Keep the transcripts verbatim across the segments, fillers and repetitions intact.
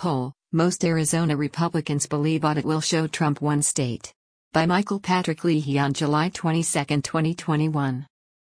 poll, most Arizona Republicans believe audit will show Trump won state. By Michael Patrick Leahy on July twenty-second, twenty twenty-one.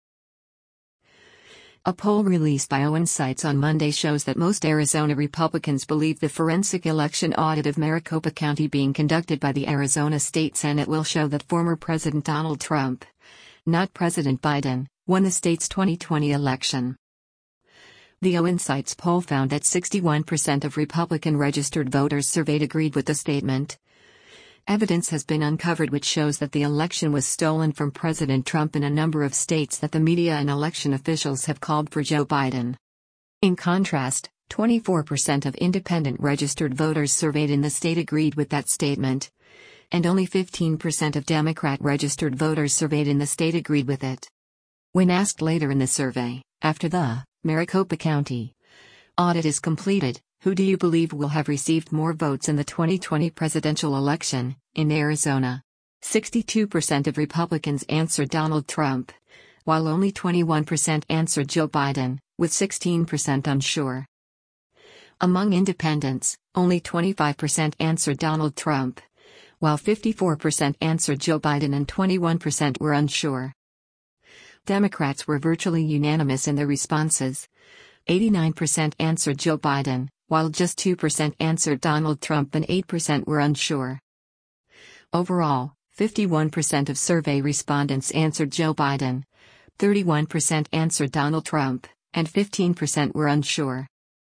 A poll released by OInsights on Monday shows that most Arizona Republicans believe the forensic election audit of Maricopa County being conducted by the Arizona State Senate will show that former President Donald Trump, not President Biden, won the state's twenty twenty election. The OInsights poll found that sixty-one percent of Republican registered voters surveyed agreed with the statement. Evidence has been uncovered which shows that the election was stolen from President Trump in a number of states that the media and election officials have called for Joe Biden. In contrast, twenty-four percent of independent registered voters surveyed in the state agreed with that statement, and only fifteen percent of Democrat registered voters surveyed in the state agreed with it. When asked later in the survey, after the Maricopa County audit is completed, who do you believe will have received more votes in the twenty twenty presidential election, in Arizona? sixty-two percent of Republicans answered Donald Trump, while only twenty-one percent answered Joe Biden, with sixteen percent unsure. Among independents, only twenty-five percent answered Donald Trump, while fifty-four percent answered Joe Biden and twenty-one percent were unsure. Democrats were virtually unanimous in their responses. eighty-nine percent answered Joe Biden, while just two percent answered Donald Trump and eight percent were unsure. Overall, fifty-one percent of survey respondents answered Joe Biden, thirty-one percent answered Donald Trump, and fifteen percent were unsure.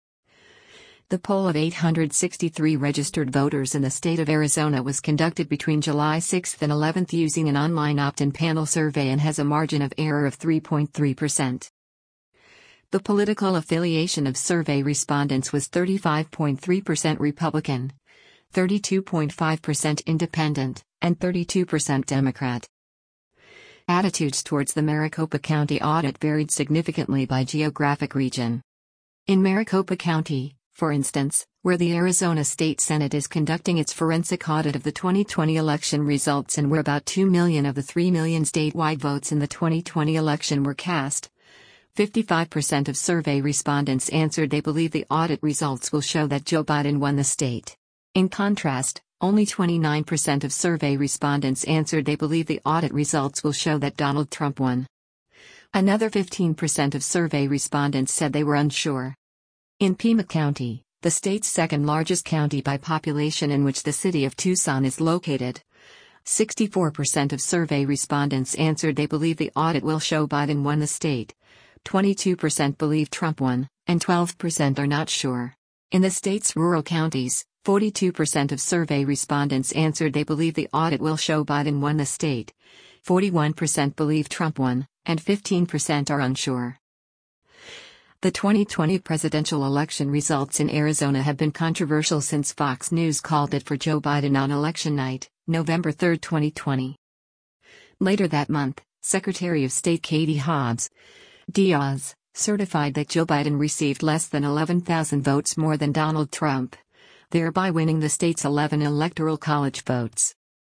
The poll of eight hundred sixty-three registered voters in the state of Arizona was conducted between July sixth and eleventh using an online opt-in panel survey and has a margin of error of three point three percent. The political affiliation of survey respondents was thirty-five point three percent Republican, thirty-two point five percent Independent, and thirty-two percent Democrat. Attitudes towards the Maricopa County audit varied significantly by geographic region. In Maricopa County, for instance, where the Arizona State Senate is conducting its forensic audit of the twenty twenty election results and where about two million of the three million statewide votes in the twenty twenty election were cast, fifty-five percent of survey respondents answered they believe the audit results will show that Joe Biden won the state. In contrast, only twenty-nine percent of survey respondents answered they believe the audit results will show that Donald Trump won. Another fifteen percent of survey respondents said they were unsure. In Pima County, the state's second largest county by population in which the city of Tucson is located, sixty-four percent of survey respondents answered they believe the audit will show Biden won the state. twenty-two percent believe Trump won, and twelve percent are not sure. In the state's rural counties, forty-two percent of survey respondents answered they believe the audit will show Biden won the state, forty-one percent believe Trump won, and fifteen percent are unsure. The twenty twenty presidential election results in Arizona have been controversial since Fox News called it for Joe Biden on election night, November third, twenty twenty. Later that month, Secretary of State Katie Hobbs Diaz certified that Joe Biden received less than eleven thousand votes more than Donald Trump, thereby winning the state's eleven electoral college votes.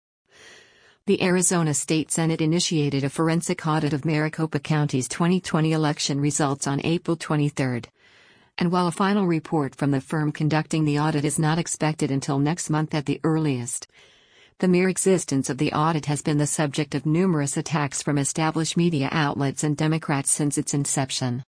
The Arizona State Senate initiated a forensic audit of Maricopa County's twenty twenty election results on April twenty-third. And while a final report from the firm conducting the audit is not expected until next month at the earliest, the mere existence of the audit has been the subject of numerous attacks from established media outlets and Democrats since its inception.